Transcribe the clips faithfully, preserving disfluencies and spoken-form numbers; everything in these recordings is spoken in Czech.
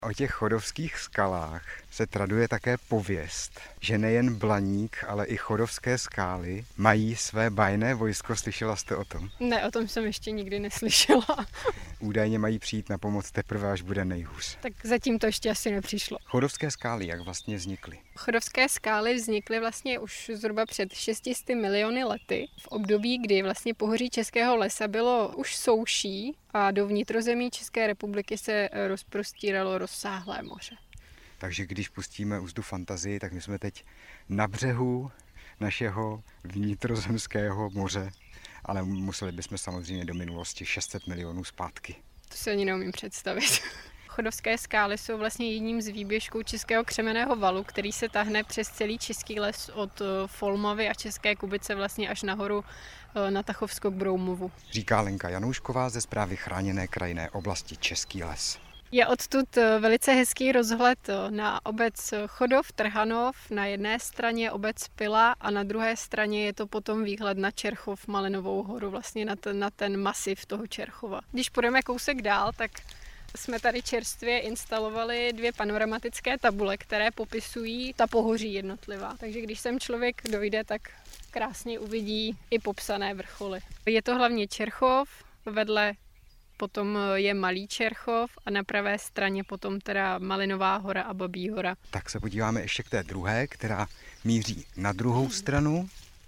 O těch chodovských skalách se traduje také pověst, že nejen Blaník, ale i chodovské skály mají své bajné vojsko. Slyšela jste o tom? Ne, o tom jsem ještě nikdy neslyšela. Údajně mají přijít na pomoc teprve, až bude nejhůř. Tak zatím to ještě asi nepřišlo. Chodovské skály, jak vlastně vznikly? Chodovské skály vznikly vlastně už zhruba před šesti sty miliony lety, v období, kdy vlastně pohoří Českého lesa bylo už souší a do vnitrozemí České republiky se rozprostíralo rozsáhlé moře. Takže když pustíme úzdu fantazii, tak my jsme teď na břehu našeho vnitrozemského moře, ale museli bychom samozřejmě do minulosti šest set milionů zpátky. To si ani neumím představit. Chodovské skály jsou vlastně jedním z výběžků Českého křemenného valu, který se tahne přes celý Český les od Folmavy a České Kubice vlastně až nahoru na Tachovsko k Broumovu. Říká Lenka Janoušková ze Správy chráněné krajinné oblasti Český les. Je odtud velice hezký rozhled na obec Chodov, Trhanov, na jedné straně obec Pila a na druhé straně je to potom výhled na Čerchov, Malinovou horu, vlastně na ten, na ten masiv toho Čerchova. Když půjdeme kousek dál, tak jsme tady čerstvě instalovali dvě panoramatické tabule, které popisují ta pohoří jednotlivá. Takže když sem člověk dojde, tak krásně uvidí i popsané vrcholy. Je to hlavně Čerchov, vedle potom je Malý Čerchov a na pravé straně potom teda Malinová hora a Babí hora. Tak se podíváme ještě k té druhé, která míří na druhou stranu.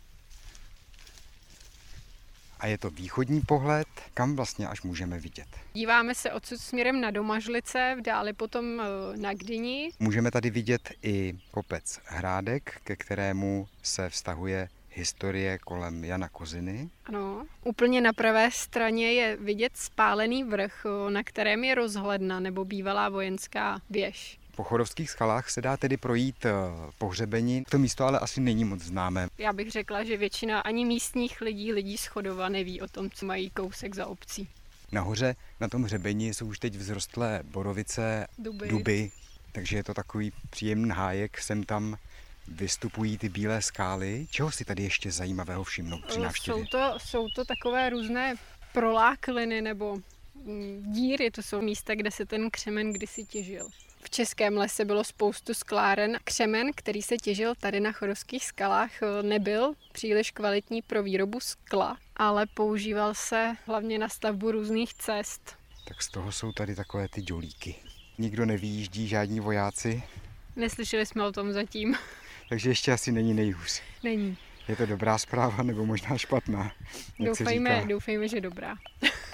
A je to východní pohled, kam vlastně až můžeme vidět. Díváme se odsud směrem na Domažlice, v dále potom na Gdyni. Můžeme tady vidět i kopec Hrádek, ke kterému se vztahuje historie kolem Jana Koziny. Ano, úplně na pravé straně je vidět spálený vrch, na kterém je rozhledna nebo bývalá vojenská věž. Po chodovských skalách se dá tedy projít po hřebeni. To místo ale asi není moc známé. Já bych řekla, že většina ani místních lidí, lidí z Chodova neví o tom, co mají kousek za obcí. Nahoře na tom hřebeni jsou už teď vzrostlé borovice, duby, duby takže je to takový příjemný hájek. Sem tam vystupují ty bílé skály. Čeho si tady ještě zajímavého všimnout při návštěvě? Jsou to, jsou to takové různé prolákliny nebo díry, to jsou místa, kde se ten křemen kdysi těžil. V Českém lese bylo spoustu skláren. Křemen, který se těžil tady na Chodovských skalách, nebyl příliš kvalitní pro výrobu skla, ale používal se hlavně na stavbu různých cest. Tak z toho jsou tady takové ty dělíky. Nikdo nevyjíždí, žádní vojáci. Neslyšeli jsme o tom zatím. Takže ještě asi není nejhůř. Není. Je to dobrá zpráva nebo možná špatná? Doufejme, doufejme, že dobrá.